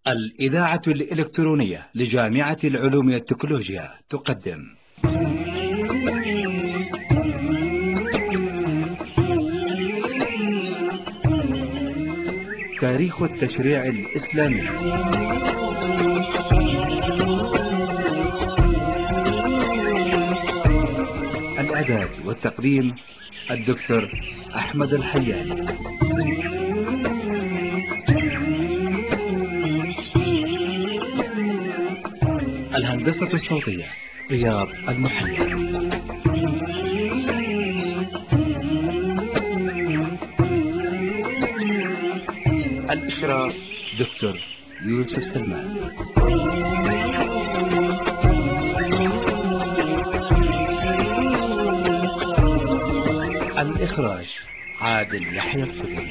الإذاعة الإلكترونية لجامعة العلوم والتكنولوجيا تقدم تاريخ التشريع الإسلامي. الإعداد والتقديم الدكتور أحمد الحيان. الهندسة الصوتية رياض المحمد. الإشراف دكتور يوسف سلمان. الإخراج عادل يحيى الفضل.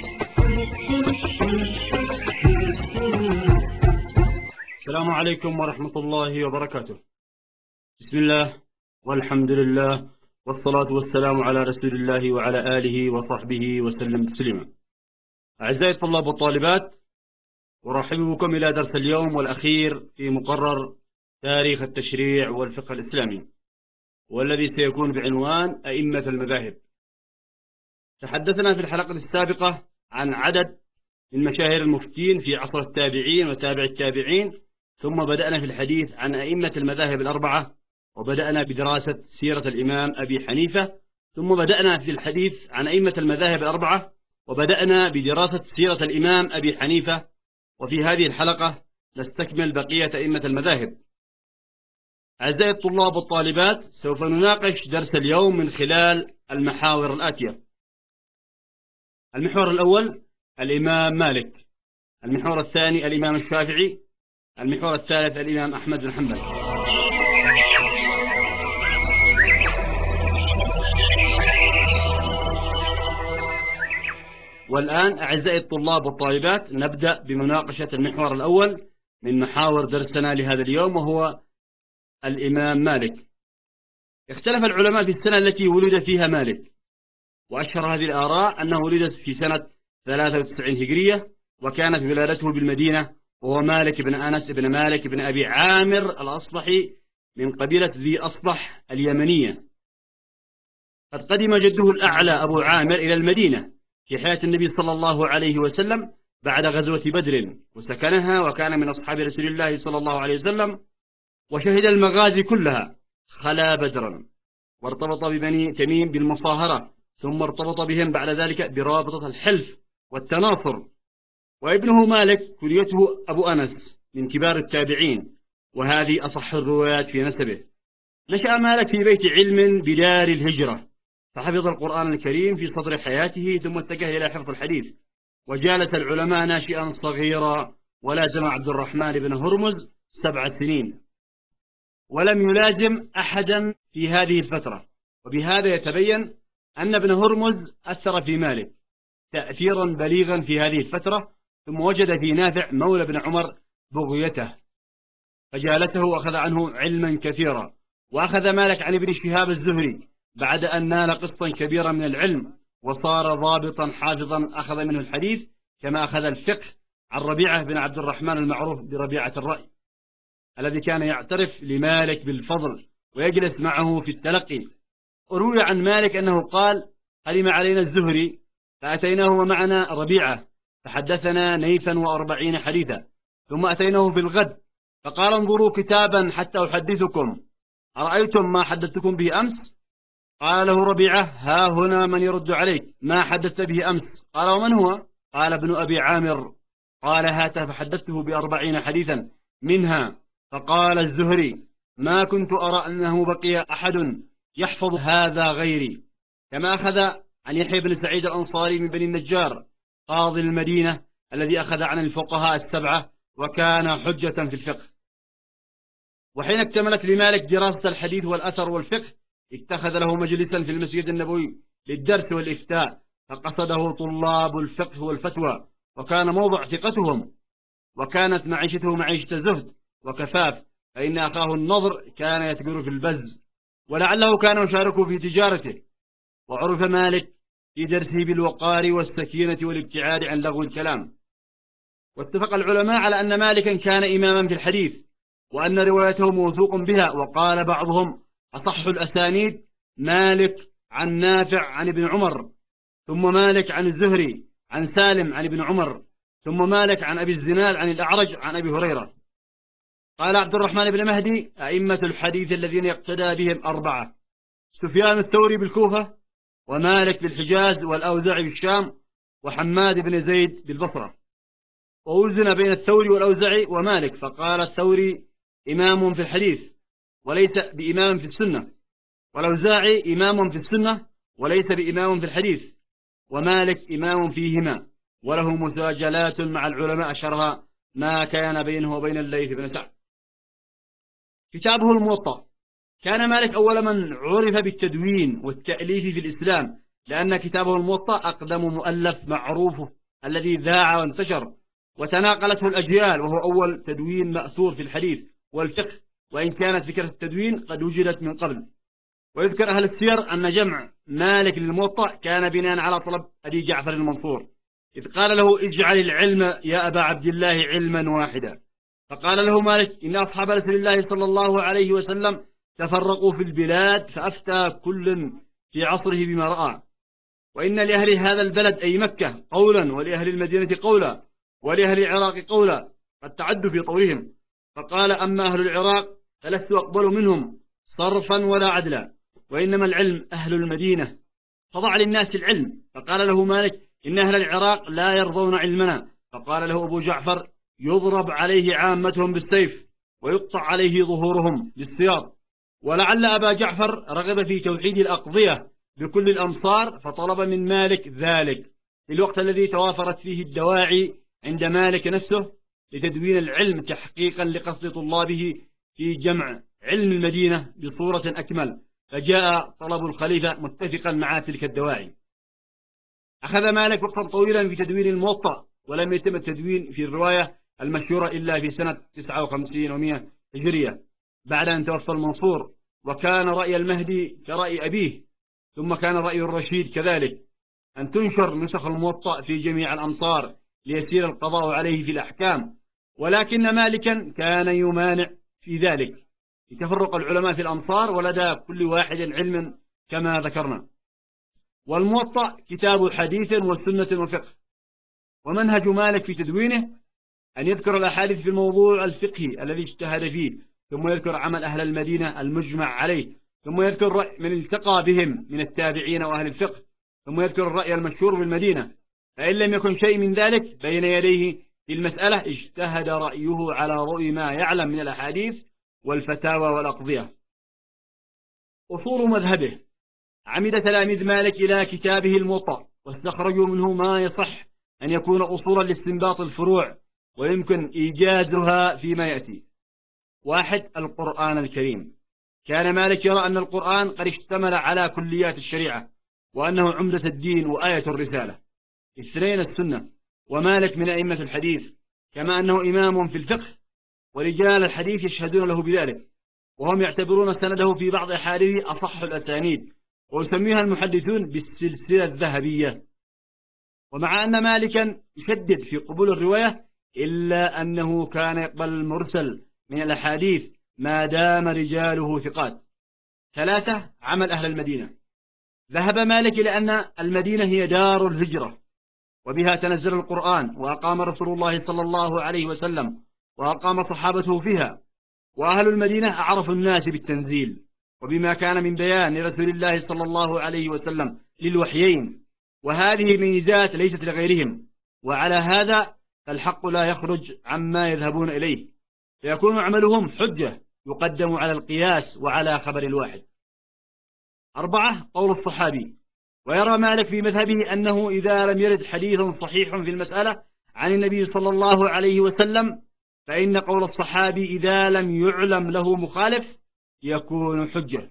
السلام عليكم ورحمة الله وبركاته. بسم الله والحمد لله والصلاة والسلام على رسول الله وعلى آله وصحبه وسلم تسليما. أعزائي الطلاب والطالبات، أرحب بكم إلى درس اليوم والأخير في مقرر تاريخ التشريع والفقه الإسلامي، والذي سيكون بعنوان أئمة المذاهب. تحدثنا في الحلقة السابقة عن عدد من مشاهير المفتين في عصر التابعين وتابع التابعين، ثم بدأنا في الحديث عن أئمة المذاهب الأربعة، وبدأنا بدراسة سيرة الإمام أبي حنيفة، ثم بدأنا في الحديث عن أئمة المذاهب الأربعة وبدأنا بدراسة سيرة الإمام أبي حنيفة. وفي هذه الحلقة نستكمل بقية أئمة المذاهب. أعزائي الطلاب والطالبات، سوف نناقش درس اليوم من خلال المحاور الآتية. المحور الأول الإمام مالك، المحور الثاني الإمام الشافعي، المحور الثالث الإمام أحمد بن حنبل. والآن أعزائي الطلاب والطالبات، نبدأ بمناقشة المحور الأول من محاور درسنا لهذا اليوم، وهو الإمام مالك. اختلف العلماء في السنة التي ولد فيها مالك، وأشهر هذه الآراء أنه ولد في سنة 93 هجرية، وكانت ولادته بالمدينة، وهو مالك بن أنس بن مالك بن أبي عامر الأصبحي من قبيلة ذي أصبح اليمنية. قد قدم جده الأعلى أبو عامر إلى المدينة في حياة النبي صلى الله عليه وسلم بعد غزوة بدر وسكنها، وكان من أصحاب رسول الله صلى الله عليه وسلم، وشهد المغازي كلها، خلا بدرا، وارتبط ببني تميم بالمصاهرة، ثم ارتبط بهم بعد ذلك برابطة الحلف والتناصر. وابنه مالك كنيته أبو أنس من كبار التابعين، وهذه أصح الروايات في نسبه. نشأ مالك في بيت علم بدار الهجرة، فحفظ القرآن الكريم في صدر حياته، ثم اتجه إلى حفظ الحديث، وجالس العلماء ناشئا صغيرا، ولازم عبد الرحمن بن هرمز 7 سنين، ولم يلازم أحدا في هذه الفترة. وبهذا يتبين أن ابن هرمز أثر في مالك تأثيرا بليغا في هذه الفترة، ثم وجد في نافع مولى بن عمر بغيته، فجالسه وأخذ عنه علما كثيرا. وأخذ مالك عن ابن شهاب الزهري بعد أن نال قسطا كبيرا من العلم، وصار ضابطا حافظا، أخذ منه الحديث كما أخذ الفقه عن ربيعة بن عبد الرحمن المعروف بربيعة الرأي، الذي كان يعترف لمالك بالفضل ويجلس معه في التلقي. وروي عن مالك أنه قال: قدم علينا الزهري فأتيناه ومعنا ربيعة، فحدثنا نيفا و40 حديثا، ثم أتيناه في الغد فقال: انظروا كتابا حتى أحدثكم، أرأيتم ما حدثتكم به أمس؟ قال له ربيعة: ها هنا من يرد عليك، ما حدثت به أمس؟ قال: ومن هو؟ قال: ابن أبي عامر. قال: هات، فحدثته ب40 حديثا منها. فقال الزهري: ما كنت أرى أنه بقي أحد يحفظ هذا غيري. كما أخذ عن يحيى بن سعيد الأنصاري من بني النجار قاضي المدينة، الذي أخذ عن الفقهاء ال7، وكان حجة في الفقه. وحين اكتملت لمالك دراسة الحديث والأثر والفقه، اتخذ له مجلسا في المسجد النبوي للدرس والإفتاء، فقصده طلاب الفقه والفتوى، وكان موضع ثقتهم، وكانت معيشته معيشة زهد وكفاف، فإن أخاه النضر كان يتجر في البز، ولعله كان يشارك في تجارته. وعرف مالك في درسه بالوقار والسكينة والابتعاد عن لغو الكلام. واتفق العلماء على أن مالكا كان إماما في الحديث، وأن روايته موثوق بها. وقال بعضهم أصح الأسانيد مالك عن نافع عن ابن عمر، ثم مالك عن الزهري عن سالم عن ابن عمر، ثم مالك عن أبي الزناد عن الأعرج عن أبي هريرة. قال عبد الرحمن بن مهدي: أئمة الحديث الذين يقتدى بهم أربعة: سفيان الثوري بالكوفة، ومالك بالحجاز، والأوزاعي بالشام، وحماد بن زيد بالبصرة. ووزن بين الثوري والأوزاعي ومالك، فقال الثوري إمام في الحديث وليس بإمام في السنة، والأوزاعي إمام في السنة وليس بإمام في الحديث، ومالك إمام فيهما وله مساجلات مع العلماء أشهرها ما كان بينه وبين الليث بن سعد. كتابه الموطأ. كان مالك أول من عرف بالتدوين والتأليف في الإسلام، لأن كتابه الموطأ أقدم مؤلف معروف الذي ذاع وانتشر وتناقلته الأجيال، وهو أول تدوين مأثور في الحديث والفقه، وإن كانت فكرة التدوين قد وجدت من قبل. ويذكر أهل السير أن جمع مالك للموطأ كان بناء على طلب أبي جعفر المنصور، إذ قال له: اجعل العلم يا أبا عبد الله علما واحدا. فقال له مالك: إن أصحاب رسول الله صلى الله عليه وسلم تفرقوا في البلاد، فأفتى كل في عصره بما رأى، وإن لأهل هذا البلد أي مكة قولا، ولأهل المدينة قولا، ولأهل العراق قولا، قد تعدوا في طورهم. فقال: أما أهل العراق فلست أقبل منهم صرفا ولا عدلا، وإنما العلم أهل المدينة، فضع للناس العلم. فقال له مالك: إن أهل العراق لا يرضون علمنا. فقال له أبو جعفر: يضرب عليه عامتهم بالسيف، ويقطع عليه ظهورهم بالسياط. ولعل أبا جعفر رغب في توحيد الأقضية بكل الأمصار، فطلب من مالك ذلك في الوقت الذي توافرت فيه الدواعي عند مالك نفسه لتدوين العلم، تحقيقا لقصد طلابه في جمع علم المدينة بصورة أكمل. فجاء طلب الخليفة متفقا مع تلك الدواعي. أخذ مالك وقتا طويلا في تدوين الموطأ، ولم يتم التدوين في الرواية المشهورة إلا في سنة 59 و100 هجرية بعد أن توفى المنصور. وكان رأي المهدي كرأي أبيه، ثم كان رأي الرشيد كذلك، أن تنشر نسخ الموطأ في جميع الأمصار ليسير القضاء عليه في الأحكام. ولكن مالكا كان يمانع في ذلك لتفرق العلماء في الأمصار، ولدى كل واحد علم كما ذكرنا. والموطأ كتاب حديث وسنة وفقه. ومنهج مالك في تدوينه أن يذكر الأحاديث في الموضوع الفقهي الذي اجتهد فيه، ثم يذكر عمل أهل المدينة المجمع عليه، ثم يذكر رأي من التقى بهم من التابعين وأهل الفقه، ثم يذكر الرأي المشهور بالمدينة. فإن لم يكن شيء من ذلك بين يديه في المسألة، اجتهد رأيه على ضوء ما يعلم من الأحاديث والفتاوى والأقضية. أصول مذهبه. عمد تلاميذ مالك إلى كتابه الموطأ، واستخرجوا منه ما يصح أن يكون أصولا لاستنباط الفروع، ويمكن إيجازها فيما يأتي. 1. القرآن الكريم. كان مالك يرى أن القرآن قد اشتمل على كليات الشريعة، وأنه عمدة الدين وآية الرسالة. 2. السنة. ومالك من أئمة الحديث، كما أنه إمام في الفقه، ورجال الحديث يشهدون له بذلك، وهم يعتبرون سنده في بعض أحاديثه أصح الأسانيد، ويسميها المحدثون بالسلسلة الذهبية. ومع أن مالكا يشدد في قبول الرواية، إلا أنه كان يقبل المرسل من الأحاديث ما دام رجاله ثقات. 3. عمل أهل المدينة. ذهب مالك إلى أن المدينة هي دار الهجرة، وبها تنزل القرآن، وأقام رسول الله صلى الله عليه وسلم، وأقام صحابته فيها، وأهل المدينة أعرف الناس بالتنزيل وبما كان من بيان لرسول الله صلى الله عليه وسلم للوحيين، وهذه ميزات ليست لغيرهم. وعلى هذا فالحق لا يخرج عما يذهبون إليه، فيكون عملهم حجة يقدم على القياس وعلى خبر الواحد. 4. قول الصحابي. ويرى مالك في مذهبه أنه إذا لم يرد حديث صحيح في المسألة عن النبي صلى الله عليه وسلم، فإن قول الصحابي إذا لم يعلم له مخالف يكون حجة.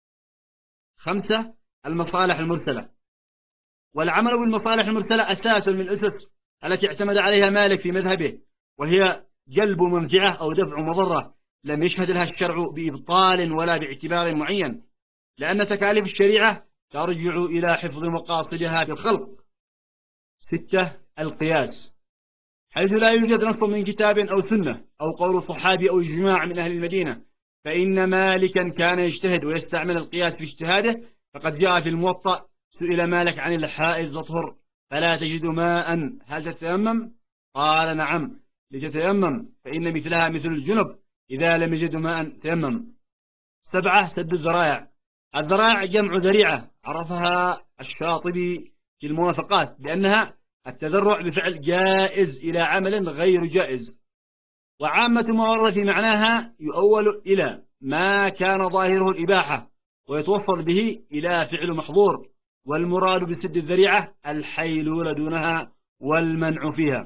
5. المصالح المرسلة. والعمل بالمصالح المرسلة أساس من الأسس التي اعتمد عليها مالك في مذهبه، وهي جلب منفعة أو دفع مضرة لم يشهد لها الشرع بإبطال ولا باعتبار معين، لأن تكاليف الشريعة ترجع إلى حفظ مقاصدها في الخلق. 6. القياس. حيث لا يوجد نص من كتاب أو سنة أو قول صحابي أو إجماع من أهل المدينة، فإن مالكا كان يجتهد ويستعمل القياس في اجتهاده. فقد جاء في الموطأ: سئل مالك عن الحائض تطهر فلا تجد ماء هل تتيمم؟ قال: نعم، لتتيمم، فإن مثلها مثل الجنب إذا لم يجد ماء تيمم. 7. سد الذرائع. الذرائع جمع ذريعة، عرفها الشاطبي في الموافقات بأنها التذرع بفعل جائز إلى عمل غير جائز. وعامة ما ورد في معناها يؤول إلى ما كان ظاهره الإباحة ويتوصل به إلى فعل محظور، والمراد بسد الذريعة الحيلولة دونها والمنع فيها.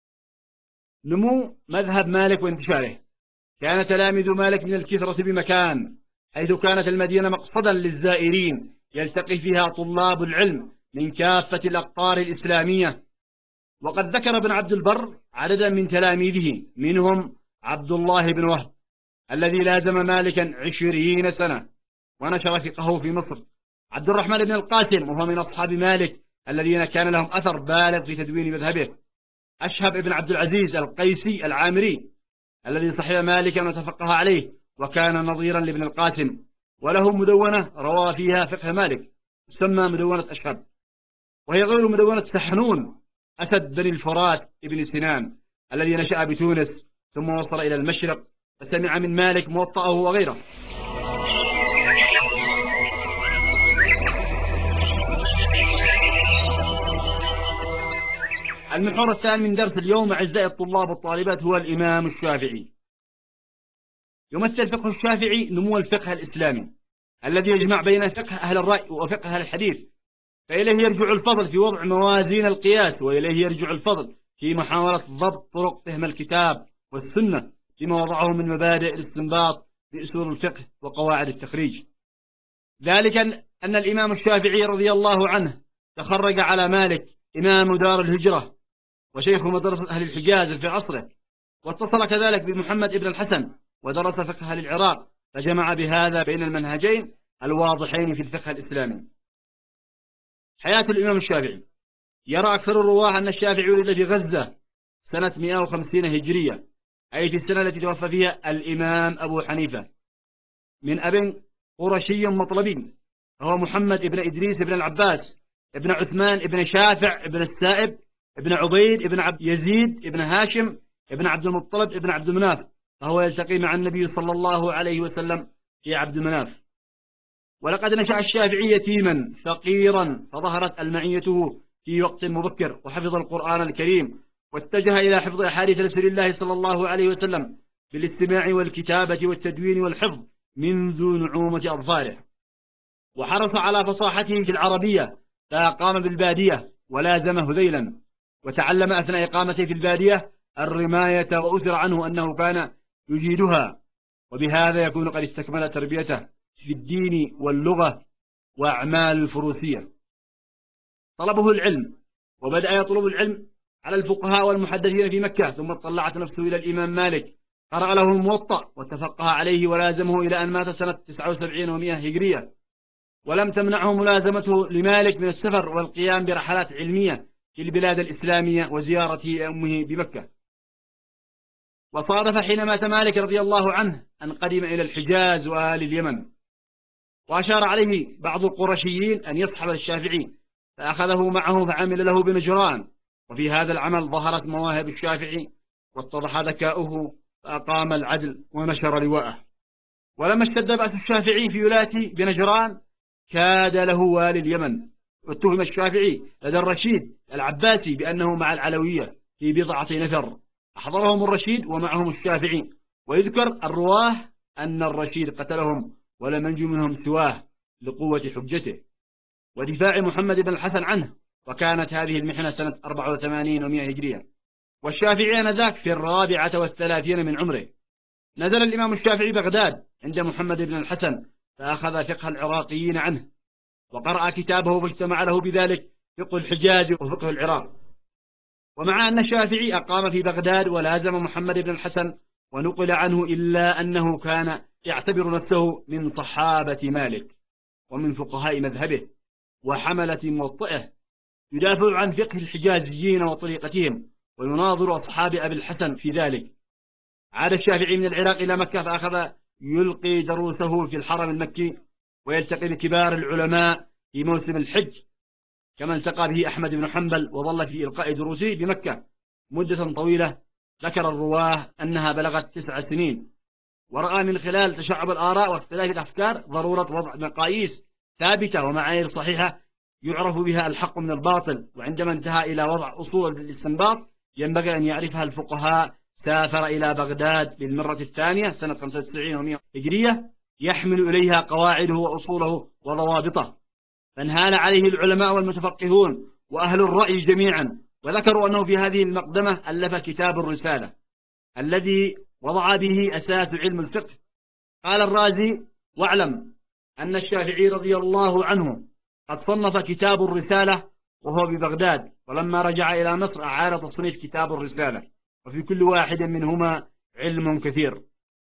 نمو مذهب مالك وانتشاره. كان تلاميذ مالك من الكثرة بمكان، حيث كانت المدينة مقصدا للزائرين يلتقي فيها طلاب العلم من كافة الأقطار الإسلامية. وقد ذكر ابن عبد البر عددا من تلاميذه، منهم عبد الله بن وهب الذي لازم مالكا 20 سنة ونشر فقهه في مصر. عبد الرحمن بن القاسم وهو من أصحاب مالك الذين كان لهم أثر بالغ في تدوين مذهبه. أشهب بن عبد العزيز القيسي العامري الذي صحب مالكا وتفقه عليه وكان نظيرا لابن القاسم، وله مدونة روى فيها فقه مالك تسمى مدونة أشهب، وهي غير مدونة سحنون أسد بن الفرات ابن سنان الذي نشأ بتونس ثم وصل إلى المشرق فسمع من مالك موطأه وغيره. المحور الثاني من درس اليوم أعزائي الطلاب والطالبات هو الإمام الشافعي. يمثل فقه الشافعي نمو الفقه الإسلامي الذي يجمع بين فقه أهل الرأي وفقه أهل الحديث، فإليه يرجع الفضل في وضع موازين القياس، وإليه يرجع الفضل في محاولة ضبط طرق فهم الكتاب والسنة فيما وضعه من مبادئ الاستنباط بأصول الفقه وقواعد التخريج. ذلك أن الإمام الشافعي رضي الله عنه تخرج على مالك إمام دار الهجرة وشيخ مدرسة أهل الحجاز في عصره، واتصل كذلك بمحمد بن الحسن ودرس فقه أهل العراق، فجمع بهذا بين المنهجين الواضحين في الفقه الإسلامي. حياة الإمام الشافعي. يرى أكثر الرواة أن الشافعي ولد في غزة سنة 150 هجرية، أي في السنة التي توفى فيها الإمام أبو حنيفة، من أب قرشي مطلبي، هو محمد بن إدريس بن العباس ابن عثمان ابن شافع ابن السائب ابن عبيد ابن عبد يزيد ابن هاشم ابن عبد المطلب ابن عبد مناف، فهو يلتقي مع النبي صلى الله عليه وسلم في عبد مناف. ولقد نشأ الشافعي يتيما فقيرا، فظهرت المعيته في وقت مبكر، وحفظ القرآن الكريم، واتجه إلى حفظ أحاديث رسول الله صلى الله عليه وسلم بالاستماع والكتابة والتدوين والحفظ منذ نعومة أظفاره، وحرص على فصاحته في العربية، فأقام بالبادية ولازم هذيلا، وتعلم أثناء إقامته في البادية الرماية، وأثر عنه أنه كان يجيدها، وبهذا يكون قد استكمل تربيته في الدين واللغة وأعمال الفروسية. طلبه العلم، وبدأ يطلب العلم على الفقهاء والمحدثين في مكة، ثم اطلعت نفسه إلى الإمام مالك، قرأ له الموطأ وتفقه عليه ولازمه إلى أن مات سنة 79 و100 هجرية، ولم تمنعه ملازمته لمالك من السفر والقيام برحلات علمية في البلاد الإسلامية وزيارة أمه بمكة. وصادف حين مات مالك رضي الله عنه أن قدم إلى الحجاز وآل اليمن، وأشار عليه بعض القرشيين أن يصحب الشافعي، فأخذه معه فعمل له بنجران، وفي هذا العمل ظهرت مواهب الشافعي واتضح ذكاؤه، فأقام العدل ونشر لواءه. ولما اشتد بأس الشافعي في ولاية بنجران كاد له والي اليمن، واتهم الشافعي لدى الرشيد العباسي بأنه مع العلوية في بضعة نفر، أحضرهم الرشيد ومعهم الشافعي، ويذكر الرواه أن الرشيد قتلهم ولم ينجو منهم سواه لقوة حجته ودفاع محمد بن الحسن عنه، وكانت هذه المحنة سنة 84 و100 هجرية، والشافعي آنذاك في 34 من عمره. نزل الإمام الشافعي بغداد عند محمد بن الحسن، فأخذ فقه العراقيين عنه وقرأ كتابه، فاجتمع له بذلك فقه الحجاز وفقه العراق. ومع أن الشافعي أقام في بغداد ولازم محمد بن الحسن ونقل عنه، إلا أنه كان يعتبر نفسه من صحابة مالك ومن فقهاء مذهبه وحملة موطئه، يدافع عن فقه الحجازيين وطريقتهم، ويناظر أصحاب أبي الحسن في ذلك. عاد الشافعي من العراق إلى مكة، فأخذ يلقي دروسه في الحرم المكي ويلتقي بكبار العلماء في موسم الحج، كما التقى به أحمد بن حنبل، وظل في إلقاء دروسه بمكة مدة طويلة ذكر الرواه أنها بلغت 9 سنين. ورأى من خلال تشعب الآراء واختلاف الأفكار ضرورة وضع مقاييس ثابتة ومعايير صحيحة يعرف بها الحق من الباطل. وعندما انتهى إلى وضع أصول للاستنباط ينبغي أن يعرفها الفقهاء، سافر إلى بغداد للمرة الثانية سنة 95 و100 هجرية يحمل إليها قواعده وأصوله وضوابطه، فانهال عليه العلماء والمتفقهون وأهل الرأي جميعا، وذكروا أنه في هذه المقدمة ألف كتاب الرسالة الذي وضع به أساس علم الفقه. قال الرازي: واعلم أن الشافعي رضي الله عنه قد صنف كتاب الرسالة وهو ببغداد، ولما رجع إلى مصر أعاد تصنيف كتاب الرسالة، وفي كل واحد منهما علم كثير.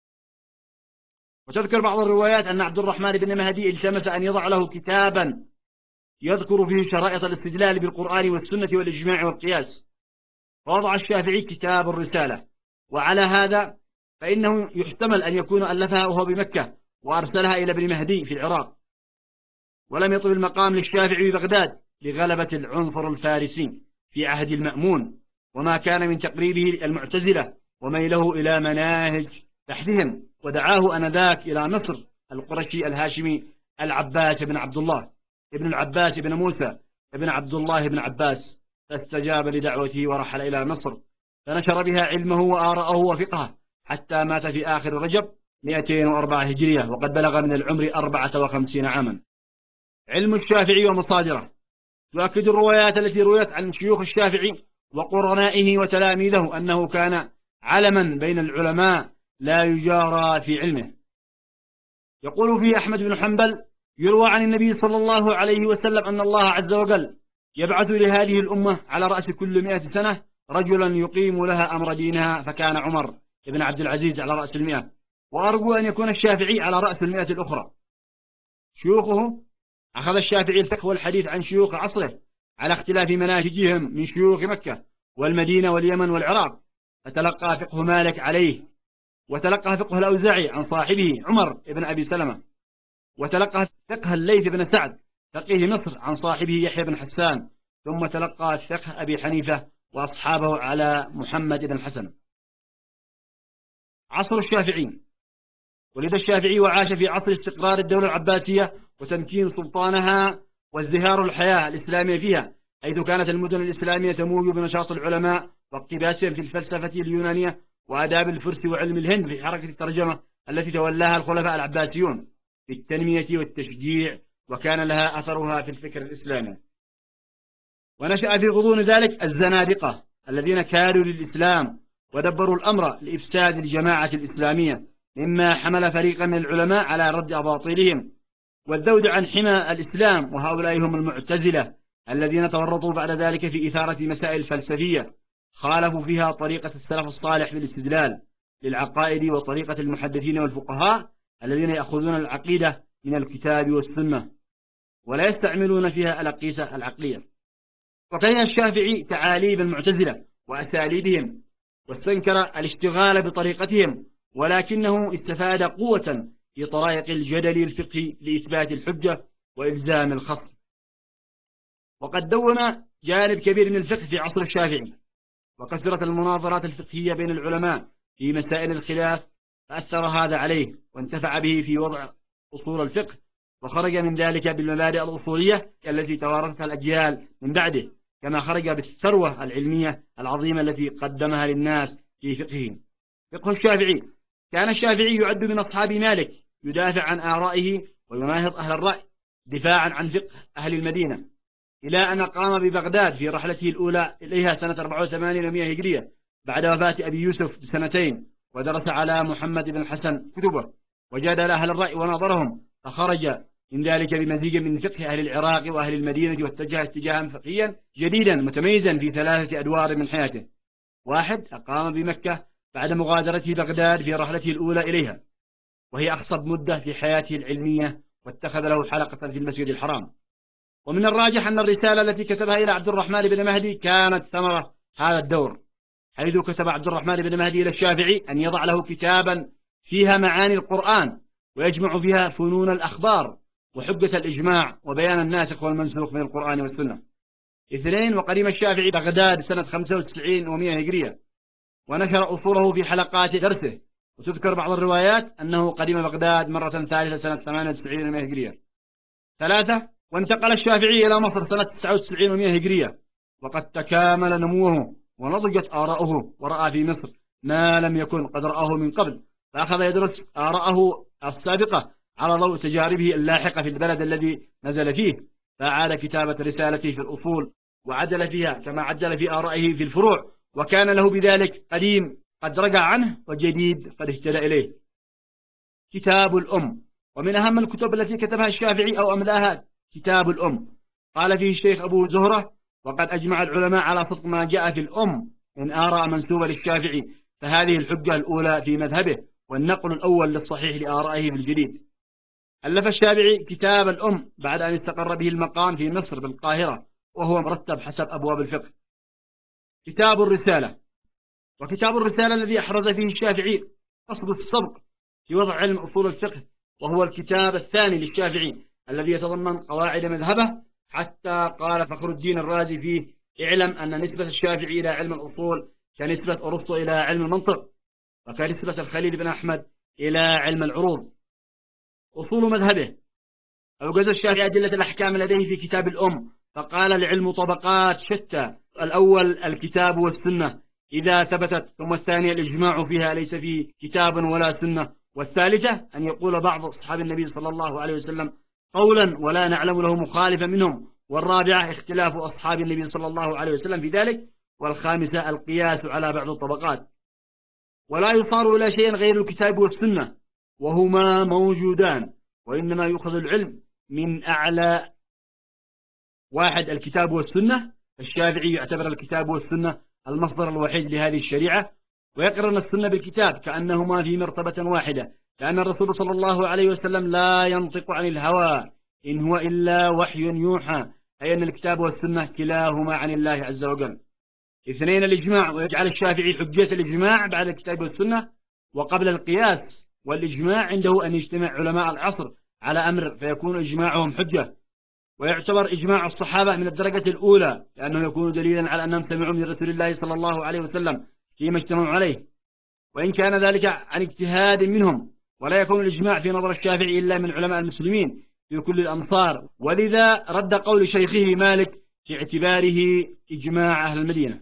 وتذكر بعض الروايات أن عبد الرحمن بن مهدي التمس أن يضع له كتابا يذكر فيه شرائط الاستدلال بالقرآن والسنة والإجماع والقياس، فوضع الشافعي كتاب الرسالة. وعلى هذا فإنه يحتمل أن يكون ألفها وهو بمكة وأرسلها إلى ابن مهدي في العراق، ولم يطل المقام للشافعي ببغداد لغلبة العنصر الفارسي في عهد المأمون، وما كان من تقريبه المعتزلة وميله إلى مناهج بحثهم، ودعاه أنذاك إلى مصر القرشي الهاشمي العباس بن عبد الله ابن العباس بن موسى ابن عبد الله بن عباس، فاستجاب لدعوته ورحل إلى مصر، فنشر بها علمه وآراءه وفقهه حتى مات في آخر رجب 204 هجرية وقد بلغ من العمر 54 عاما. علم الشافعي ومصادره. تؤكد الروايات التي رويت عن شيوخ الشافعي وقرنائه وتلاميذه أنه كان علما بين العلماء لا يجارى في علمه. يقول فيه أحمد بن حنبل: يروى عن النبي صلى الله عليه وسلم أن الله عز وجل يبعث لهذه الأمة على رأس كل 100 سنة رجلا يقيم لها أمر دينها، فكان عمر بن عبد العزيز على رأس 100، وأرجو أن يكون الشافعي على رأس 100 الأخرى. شيوخه: أخذ الشافعي الفقه والحديث عن شيوخ عصره على اختلاف مناهجهم من شيوخ مكة والمدينة واليمن والعراق، فتلقى فقه مالك عليه، وتلقى فقه الأوزاعي عن صاحبه عمر بن أبي سلمة، وتلقى فقه الليث بن سعد فقيه مصر عن صاحبه يحيى بن حسان، ثم تلقى فقه أبي حنيفة وأصحابه على محمد بن الحسن. عصر الشافعي. ولد الشافعي وعاش في عصر استقرار الدولة العباسية وتمكين سلطانها وازدهار الحياة الإسلامية فيها، حيث كانت المدن الإسلامية تموج بنشاط العلماء واقتباسهم في الفلسفة اليونانية وآداب الفرس وعلم الهند في حركة الترجمة التي تولاها الخلفاء العباسيون بالتنمية والتشجيع، وكان لها أثرها في الفكر الإسلامي. ونشأ في غضون ذلك الزنادقة الذين كادوا للإسلام ودبروا الأمر لإفساد الجماعة الإسلامية، مما حمل فريقا من العلماء على رد أباطيلهم والذود عن حمى الإسلام، وهؤلاء هم المعتزلة الذين تورطوا بعد ذلك في إثارة مسائل فلسفية خالفوا فيها طريقة السلف الصالح في الاستدلال للعقائد وطريقة المحدثين والفقهاء الذين يأخذون العقيدة من الكتاب والسنة ولا يستعملون فيها الأقيسة العقلية. وكره الشافعي تعاليب المعتزلة وأساليبهم واستنكر الاشتغال بطريقتهم، ولكنه استفاد قوة في طرائق الجدل الفقهي لإثبات الحجة وإلزام الخصم. وقد دون جانب كبير من الفقه في عصر الشافعي، وكثرت المناظرات الفقهية بين العلماء في مسائل الخلاف، فأثر هذا عليه وانتفع به في وضع أصول الفقه، وخرج من ذلك بالمبادئ الأصولية التي توارثها الأجيال من بعده، كما خرج بالثروة العلمية العظيمة التي قدمها للناس في فقهه. فقه الشافعي. كان الشافعي يعد من أصحاب مالك، يدافع عن آرائه ويناهض أهل الرأي دفاعا عن فقه أهل المدينة، إلى أن قام ببغداد في رحلته الأولى إليها سنة 84 و100 هجرية بعد وفاة أبي يوسف بسنتين، ودرس على محمد بن الحسن كتبه وجادل أهل الرأي وناظرهم، فخرج من ذلك بمزيج من فقه أهل العراق وأهل المدينة، واتجه اتجاها فقهيا جديدا متميزا في 3 أدوار من حياته. 1. أقام بمكة بعد مغادرته بغداد في رحلته الأولى إليها، وهي أخصب مدة في حياته العلمية، واتخذ له حلقة في المسجد الحرام. ومن الراجح أن الرسالة التي كتبها إلى عبد الرحمن بن مهدي كانت ثمرة هذا الدور، حيث كتب عبد الرحمن بن مهدي إلى الشافعي أن يضع له كتابا فيها معاني القرآن ويجمع فيها فنون الأخبار وحجة الإجماع وبيان الناسخ والمنسوخ من القرآن والسنة. 2. وقدم الشافعي بغداد سنة 95 و100 هجرية ونشر أصوله في حلقات درسه، وتذكر بعض الروايات أنه قدم بغداد مرة ثالثة سنة 98 و100 هجرية. 3. وانتقل الشافعي إلى مصر سنة 99 و100 هجرية وقد تكامل نموه ونضجت آراؤه، ورأى في مصر ما لم يكن قد رآه من قبل، فأخذ يدرس آراءه السابقة على ضوء تجاربه اللاحقة في البلد الذي نزل فيه، فأعاد كتابة رسالته في الأصول وعدل فيها كما عدل في آرائه في الفروع، وكان له بذلك قديم قد رجع عنه وجديد قد اهتدى إليه. كتاب الأم. ومن أهم الكتب التي كتبها الشافعي أو أملاها كتاب الأم. قال فيه الشيخ أبو زهرة: وقد أجمع العلماء على صدق ما جاء في الأم من آراء منسوبة للشافعي، فهذه الحجة الأولى في مذهبه والنقل الأول للصحيح لآرائه في الجديد. ألف الشافعي كتاب الأم بعد أن استقر به المقام في مصر بالقاهرة، وهو مرتب حسب أبواب الفقه. كتاب الرسالة. وكتاب الرسالة الذي أحرز فيه الشافعي قصد السبق في وضع علم أصول الفقه، وهو الكتاب الثاني للشافعي الذي يتضمن قواعد مذهبه، حتى قال فخر الدين الرازي فيه: اعلم أن نسبة الشافعي إلى علم الأصول كنسبة أرسطو إلى علم المنطق، وكنسبة الخليل بن أحمد إلى علم العروض. أصول مذهبه. أوجز الشافعي أدلة الأحكام لديه في كتاب الأم، فقال: العلم طبقات شتى، الأول الكتاب والسنة إذا ثبتت، ثم الثانية الإجماع فيها ليس فيه كتاب ولا سنة، والثالثة أن يقول بعض أصحاب النبي صلى الله عليه وسلم قولا ولا نعلم له مخالفا منهم، والرابعة اختلاف أصحاب النبي صلى الله عليه وسلم في ذلك، والخامسة القياس على بعض الطبقات. ولا يصار إلى شيء غير الكتاب والسنة وهما موجودان، وإنما يؤخذ العلم من أعلى واحد الكتاب والسنة. الشافعي يعتبر الكتاب والسنة المصدر الوحيد لهذه الشريعة، ويقرن السنة بالكتاب كأنهما في مرتبة واحدة، لأن الرسول صلى الله عليه وسلم لا ينطق عن الهوى إن هو إلا وحي يوحى، أي أن الكتاب والسنة كلاهما عن الله عز وجل. 2. الإجماع. ويجعل الشافعي حجية الإجماع بعد الكتاب والسنة وقبل القياس، والإجماع عنده أن يجتمع علماء العصر على أمر فيكون إجماعهم حجة، ويعتبر إجماع الصحابة من الدرجة الأولى، لأنه يكون دليلا على أنهم سمعوا من رسول الله صلى الله عليه وسلم فيما اجتمعوا عليه، وإن كان ذلك عن اجتهاد منهم. ولا يكون الإجماع في نظر الشافعي إلا من علماء المسلمين في كل الأمصار، ولذا رد قول شيخه مالك في اعتباره إجماع أهل المدينة.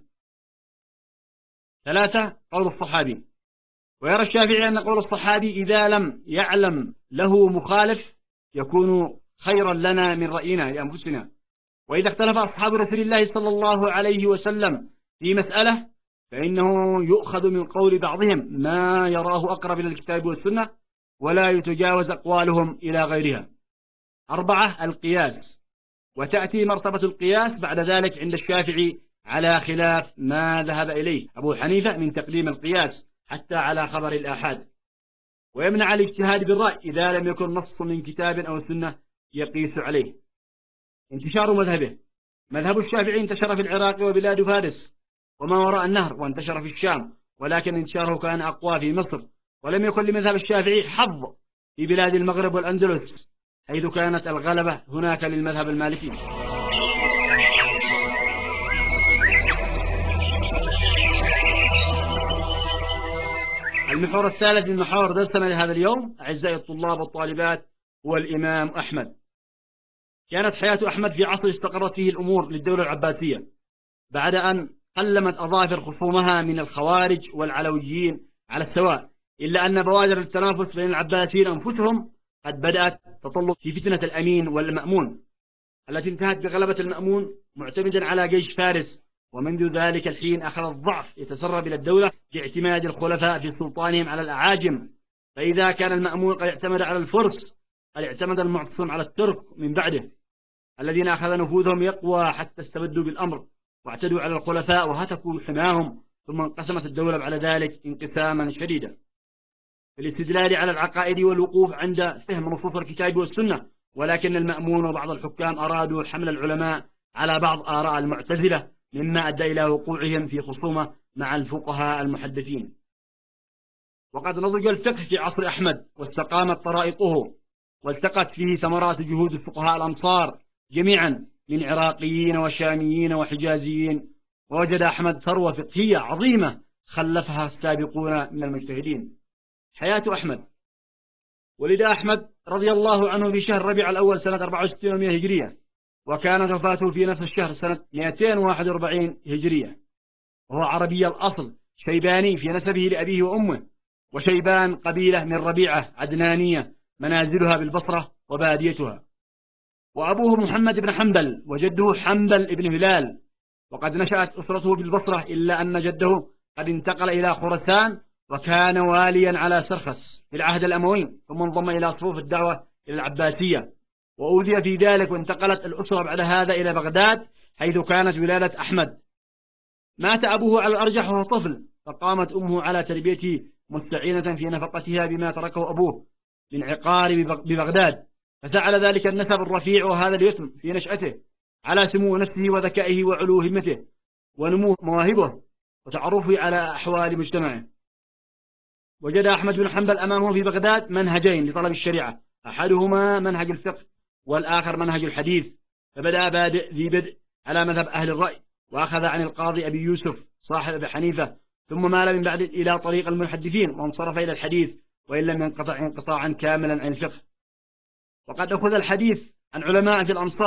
3. قول الصحابي. ويرى الشافعي أن قول الصحابي إذا لم يعلم له مخالف يكون خيرا لنا من رأينا لأنفسنا، وإذا اختلف أصحاب رسول الله صلى الله عليه وسلم في مسألة فإنه يؤخذ من قول بعضهم ما يراه أقرب إلى الكتاب والسنة، ولا يتجاوز أقوالهم إلى غيرها. 4. القياس. وتأتي مرتبة القياس بعد ذلك عند الشافعي على خلاف ما ذهب إليه أبو حنيفة من تقديم القياس حتى على خبر الآحاد، ويمنع الاجتهاد بالرأي إذا لم يكن نص من كتاب أو سنة يقيس عليه. انتشار مذهبه. مذهب الشافعي انتشر في العراق وبلاد فارس وما وراء النهر، وانتشر في الشام، ولكن انتشاره كان أقوى في مصر، ولم يكن لمذهب الشافعي حظ في بلاد المغرب والأندلس، حيث كانت الغلبة هناك للمذهب المالكي. المحور الثالث من محاور درسنا لهذا اليوم أعزائي الطلاب والطالبات هو الإمام أحمد. كانت حياة أحمد في عصر استقرت فيه الأمور للدولة العباسية بعد أن قلمت أظافر خصومها من الخوارج والعلويين على السواء، إلا أن بوادر التنافس بين العباسيين أنفسهم قد بدأت تطلب في فتنة الأمين والمأمون، التي انتهت بغلبة المأمون معتمدا على جيش فارس، ومنذ ذلك الحين أخذ الضعف يتسرب إلى الدولة باعتماد الخلفاء في سلطانهم على الأعاجم، فإذا كان المأمون قد اعتمد على الفرس قد اعتمد المعتصم على الترك من بعده، الذين أخذ نفوذهم يقوى حتى استبدوا بالأمر واعتدوا على الخلفاء وهتكوا حماهم، ثم انقسمت الدولة بعد ذلك انقساما شديدا. في الاستدلال على العقائد والوقوف عند فهم نصوص الكتاب والسنة، ولكن المأمون وبعض الحكام أرادوا حمل العلماء على بعض آراء المعتزلة، مما أدى إلى وقوعهم في خصومة مع الفقهاء المحدثين. وقد نضج الفقه في عصر أحمد واستقامت طرائقه، والتقت فيه ثمرات جهود الفقهاء الأمصار جميعا من عراقيين وشاميين وحجازيين، ووجد أحمد ثروة فقهية عظيمة خلفها السابقون من المجتهدين. حياة أحمد: ولد أحمد رضي الله عنه في شهر ربيع الأول سنة 64 هجرية، وكانت وفاته في نفس الشهر سنة 241 هجرية، وهو عربي الأصل شيباني في نسبه لأبيه وأمه، وشيبان قبيلة من ربيعة عدنانية منازلها بالبصرة وباديتها. وأبوه محمد بن حنبل وجده حنبل بن هلال، وقد نشأت أسرته بالبصرة، إلا أن جده قد انتقل إلى خراسان وكان واليا على سرخس في العهد الأموي، ثم انضم إلى صفوف الدعوة إلى العباسية، وأوذي في ذلك، وانتقلت الأسرة بعد هذا إلى بغداد حيث كانت ولادة أحمد. مات أبوه على الأرجح وهو طفل، فقامت أمه على تربيته مستعينة في نفقتها بما تركه أبوه من عقار ببغداد، فسعى ذلك النسب الرفيع وهذا اليتم في نشأته على سمو نفسه وذكائه وعلو همته ونمو مواهبه وتعرفه على أحوال مجتمعه. وجد أحمد بن حنبل أمامه في بغداد منهجين لطلب الشريعة، أحدهما منهج الفقه والآخر منهج الحديث، فبدأ بادئ ذي بدء على مذهب أهل الرأي، وأخذ عن القاضي أبي يوسف صاحب أبي حنيفة، ثم مال من بعد إلى طريق المحدثين وانصرف إلى الحديث، وإن لم ينقطع انقطاعا كاملا عن الفقه. وقد أخذ الحديث عن علماء في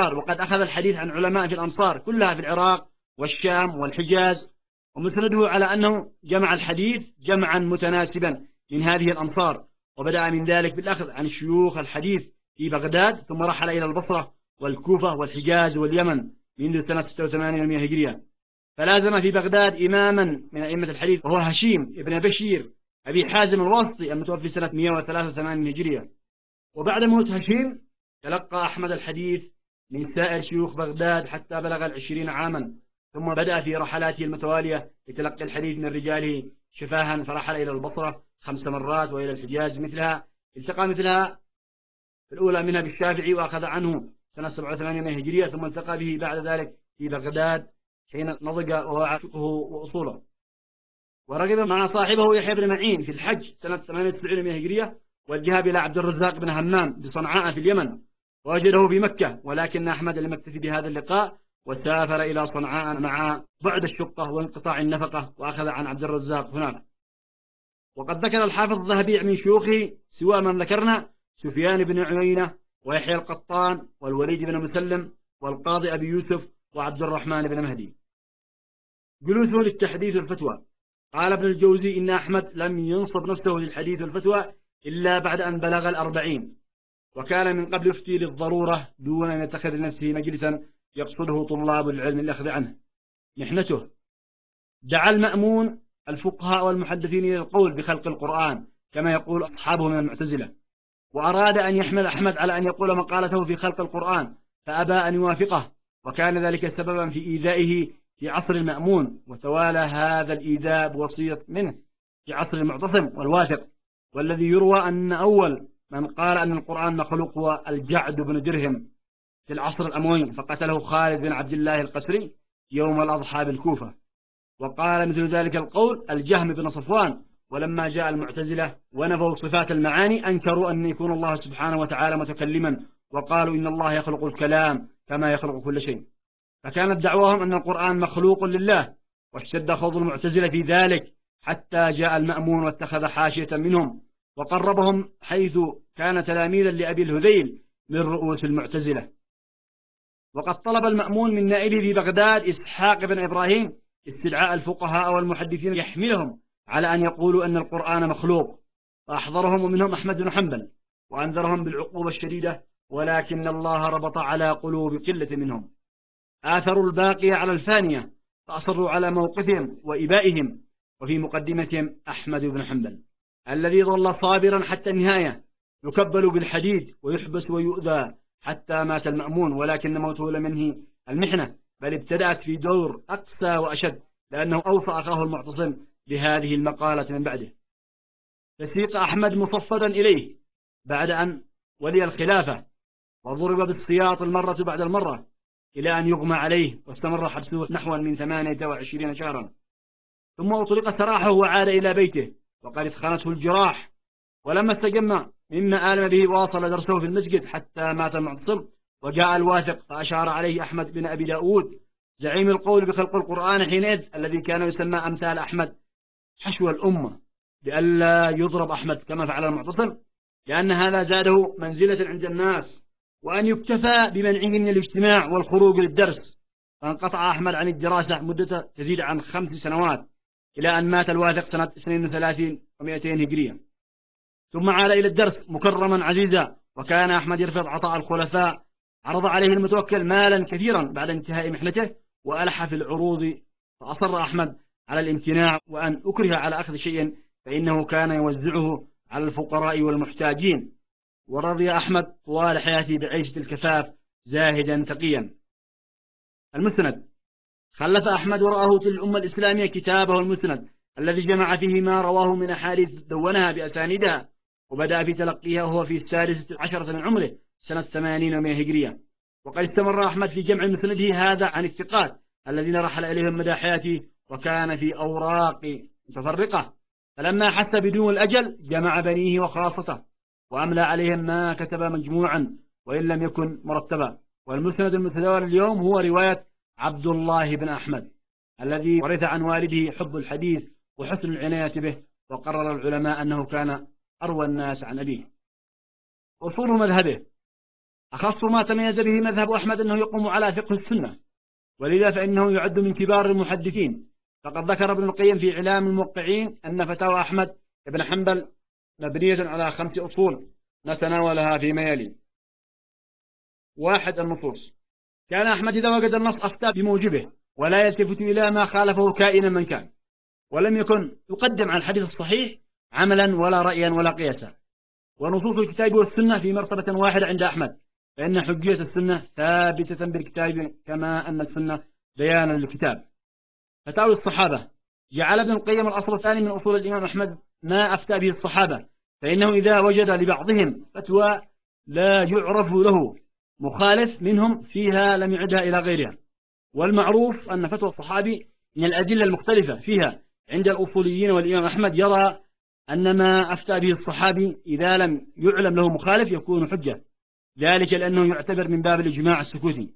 الأمصار كلها في العراق والشام والحجاز، ومسنده على أنه جمع الحديث جمعا متناسبا من هذه الأمصار، وبدأ من ذلك بالأخذ عن شيوخ الحديث في بغداد، ثم رحل إلى البصرة والكوفة والحجاز واليمن منذ سنة 86 هجرية، فلازم في بغداد إماما من أئمة الحديث وهو هشيم ابن بشير أبي حازم الواسطي المتوفي سنة 183 هجرية. وبعد موت هشيم تلقى أحمد الحديث من سائر شيوخ بغداد حتى بلغ 20 عاما، ثم بدأ في رحلاته المتوالية لتلقي الحديث من رجاله شفاها، فرحل إلى البصرة 5 مرات وإلى الحجاز مثلها، التقى مثلها في الأولى منها بالشافعي وأخذ عنه سنة 87 هجرية، ثم التقى به بعد ذلك في بغداد حين نضج ووعى فقهه وأصوله. ورغب مع صاحبه يحيى بن معين في الحج سنة 98 هجرية، والذهاب إلى عبد الرزاق بن همام بصنعاء في اليمن، ووجده في مكة، ولكن أحمد لم يكتفي بهذا اللقاء وسافر إلى صنعاء مع بعد الشقة وانقطاع النفقة، وأخذ عن عبد الرزاق هناك. وقد ذكر الحافظ الذهبي من شيوخه سواء من ذكرنا سفيان بن عيينة ويحيى القطان والوليد بن مسلم والقاضي أبي يوسف وعبد الرحمن بن مهدي. جلوسه للتحديث والفتوى: قال ابن الجوزي إن أحمد لم ينصب نفسه للحديث والفتوى إلا بعد أن بلغ 40، وكان من قبل يفتي للضرورة دون أن يتخذ لنفسه مجلسا يقصده طلاب العلم الأخذ عنه. محنته: دعا المأمون الفقهاء والمحدثين إلى القول بخلق القرآن كما يقول أصحابه من المعتزلة، وأراد أن يحمل أحمد على أن يقول مقالته في خلق القرآن، فأبى أن يوافقه، وكان ذلك سببا في إيذائه في عصر المأمون، وتوالى هذا الإيذاء بوصية منه في عصر المعتصم والواثق. والذي يروى أن أول من قال أن القرآن مخلوق هو الجعد بن درهم في العصر الأموي، فقتله خالد بن عبد الله القسري يوم الأضحى بالكوفة. وقال مثل ذلك القول الجهم بن صفوان، ولما جاء المعتزلة ونفوا صفات المعاني أنكروا أن يكون الله سبحانه وتعالى متكلما، وقالوا إن الله يخلق الكلام كما يخلق كل شيء، فكانت دعواهم أن القرآن مخلوق لله، واشتد خوض المعتزلة في ذلك حتى جاء المأمون واتخذ حاشية منهم وقربهم، حيث كان تلاميذا لأبي الهذيل من رؤوس المعتزلة. وقد طلب المأمون من نائبه في بغداد إسحاق بن إبراهيم استدعاء الفقهاء والمحدثين يحملهم على أن يقولوا أن القرآن مخلوق، فأحضرهم ومنهم أحمد بن حنبل وأنذرهم بالعقوبة الشديدة، ولكن الله ربط على قلوب قلة منهم، آثروا الباقية على الفانية فأصروا على موقفهم وإبائهم. وفي مقدمتهم أحمد بن حنبل الذي ظل صابرا حتى النهاية، يكبل بالحديد ويحبس ويؤذى حتى مات المأمون، ولكن موته لم ينهي المحنة، بل ابتدأت في دور أقسى وأشد، لأنه أوصى أخاه المعتصم بهذه المقالة من بعده. فسيق أحمد مصفدا إليه بعد أن ولي الخلافة، وضرب بالسياط المرة بعد المرة إلى أن يغمى عليه، واستمر حبسه نحو من 28 شهرا. ثم أطلق سراحه وعاد إلى بيته وقد اثخنته الجراح. ولما استجم مما آلم به واصل درسه في المسجد حتى مات المعتصم. وجاء الواثق فأشار عليه أحمد بن أبي داود زعيم القول بخلق القرآن حينئذ، الذي كان يسمى أمثال أحمد حشو الأمة، بألا يضرب أحمد كما فعل المعتصم، لأن هذا زاده منزلة عند الناس، وأن يكتفى بمنعه من الاجتماع والخروج للدرس. فانقطع أحمد عن الدراسة مدة تزيد عن 5 سنوات، إلى أن مات الواثق سنة 32 و200 هجرية. ثم عاد إلى الدرس مكرما عزيزا. وكان أحمد يرفض عطاء الخلفاء. عرض عليه المتوكل مالا كثيرا بعد انتهاء محنته وألح في العروض، فأصر أحمد على الامتناع، وأن أكره على أخذ شيء فإنه كان يوزعه على الفقراء والمحتاجين. ورضي أحمد طوال حياته بعيشة الكفاف زاهدا تقيا. المسند. خلف أحمد وراءه في الأمة الإسلامية كتابه المسند، الذي جمع فيه ما رواه من أحاديث دونها بأسانيدها، وبدأ في تلقيها وهو في 16 من عمره سنة 80 و100 هجرية. وقد استمر أحمد في جمع مسنده هذا عن الثقات الذين رحل إليهم مدى حياته، وكان في أوراق متفرقة. فلما حس بدون الأجل جمع بنيه وخاصته وأملى عليهم ما كتب مجموعا وإن لم يكن مرتبا. والمسند المتداول اليوم هو رواية عبد الله بن أحمد، الذي ورث عن والده حب الحديث وحسن العناية به. وقرر العلماء أنه كان أروى الناس عن أبيه. أصول مذهبه. أخص ما تميز به مذهب أحمد أنه يقوم على فقه السنة، ولذا فإنه يعد من كبار المحدثين. فقد ذكر ابن القيم في إعلام الموقعين أن فتاوى أحمد بن حنبل مبنية على 5 أصول نتناولها فيما يلي. 1. النصوص. كان أحمد إذا وجد النص أفتى بموجبه، ولا يلتفت إلى ما خالفه كائنا من كان، ولم يكن يقدم على الحديث الصحيح عملا ولا رأيا ولا قياسا. ونصوص الكتاب والسنة في مرتبة واحدة عند أحمد، فإن حجية السنة ثابتة بالكتاب كما أن السنة بيانا للكتاب. فتاوي الصحابة. جعل ابن القيم الأصل الثاني من أصول الإمام أحمد ما أفتى به الصحابة، فإنه إذا وجد لبعضهم فتوى لا يعرف له مخالف منهم فيها لم يعدها إلى غيرها. والمعروف أن فتوى الصحابي من الأدلة المختلفة فيها عند الأصوليين، والإمام أحمد يرى أن ما أفتى به الصحابي إذا لم يعلم له مخالف يكون حجة، ذلك لأنه يعتبر من باب الإجماع السكوتي.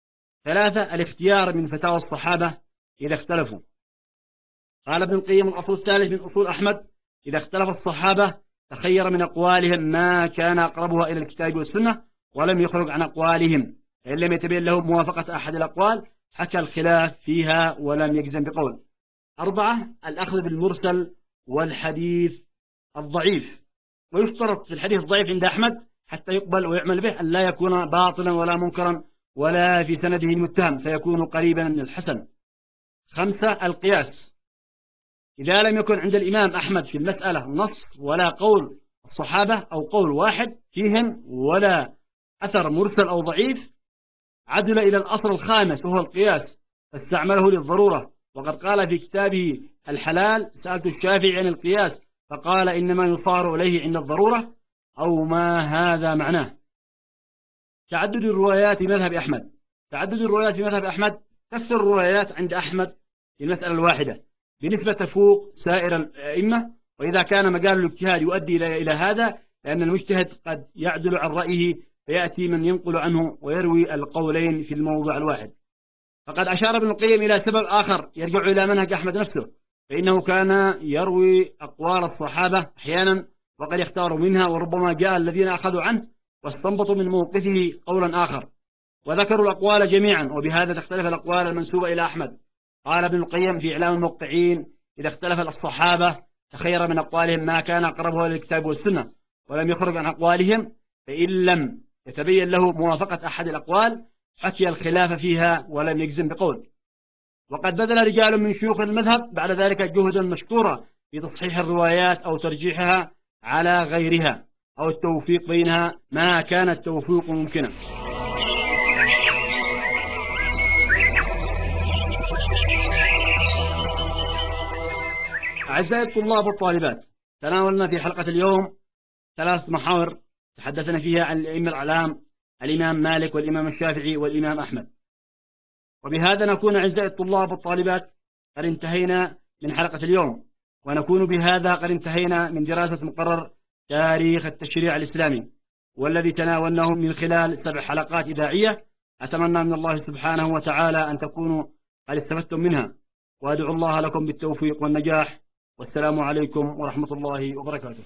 3. الاختيار من فتاوى الصحابة إذا اختلفوا. قال ابن القيم الأصل الثالث من أصول أحمد: إذا اختلف الصحابة تخير من أقوالهم ما كان أقربها إلى الكتاب والسنة ولم يخرج عن أقوالهم، فإن لم يتبين له موافقة أحد الأقوال حكى الخلاف فيها ولم يجزم بقول. 4. الأخذ بالمرسل والحديث الضعيف. ويشترط في الحديث الضعيف عند أحمد حتى يقبل ويعمل به أن لا يكون باطلا ولا منكرا ولا في سنده المتهم، فيكون قريبا من الحسن. 5. القياس. إذا لم يكن عند الإمام أحمد في المسألة نص ولا قول الصحابة أو قول واحد فيهم ولا أثر مرسل أو ضعيف، عدل إلى الأصل الخامس وهو القياس، فاستعمله للضرورة. وقد قال في كتابه الحلال: سألت الشافعي عن القياس فقال إنما يصار إليه عند الضرورة، أو ما هذا معناه. تعدد الروايات في مذهب أحمد. تعدد الروايات في مذهب أحمد: تكثر الروايات عند أحمد في المسألة الواحدة بنسبة تفوق سائر الأئمة، وإذا كان مجال الاجتهاد يؤدي إلى هذا، لأن المجتهد قد يعدل عن رأيه فيأتي من ينقل عنه ويروي القولين في الموضع الواحد. فقد أشار ابن القيم إلى سبب آخر يرجع إلى منهج أحمد نفسه، فإنه كان يروي أقوال الصحابة أحيانا وقد يختار منها، وربما جاء الذين أخذوا عنه واستنبطوا من موقفه قولا آخر وذكروا الأقوال جميعا، وبهذا تختلف الأقوال المنسوبة إلى أحمد. قال ابن القيم في إعلام الموقعين: إذا اختلف الصحابة تخير من أقوالهم ما كان أقربه للكتاب والسنة ولم يخرج عن أقوالهم، فإن لم يتبين له موافقة أحد الأقوال حكي الخلاف فيها ولم يجزم بقول. وقد بذل رجال من شيوخ المذهب بعد ذلك جهدا مشكورا في تصحيح الروايات أو ترجيحها على غيرها أو التوفيق بينها ما كان التوفيق ممكنا. أعزائي الطلاب والطالبات، تناولنا في حلقة اليوم 3 محاور تحدثنا فيها عن الأئمة الأعلام: الإمام مالك والإمام الشافعي والإمام أحمد. وبهذا نكون أعزائي الطلاب والطالبات قد انتهينا من حلقة اليوم، ونكون بهذا قد انتهينا من دراسة مقرر تاريخ التشريع الإسلامي، والذي تناولناه من خلال 7 حلقات إذاعية. أتمنى من الله سبحانه وتعالى أن تكونوا قد استفدتم منها، وأدعو الله لكم بالتوفيق والنجاح. والسلام عليكم ورحمة الله وبركاته.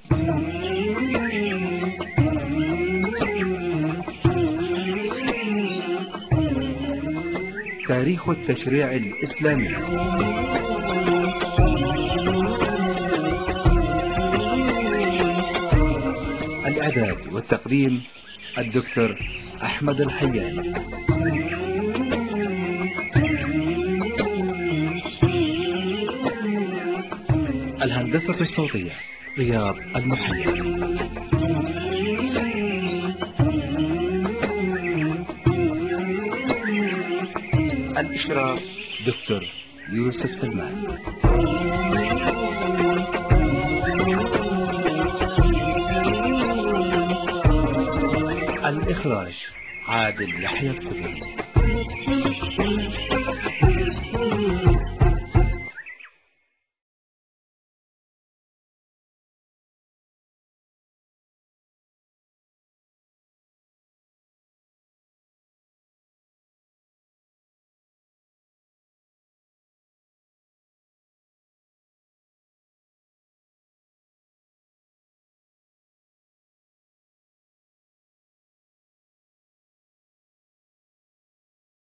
تاريخ التشريع الإسلامي. الإعداد والتقديم الدكتور أحمد الحياني. الهندسة الصوتية رياض المحلي. الإشراف دكتور يوسف سلمان. الإخراج عادل يحيى الكتب.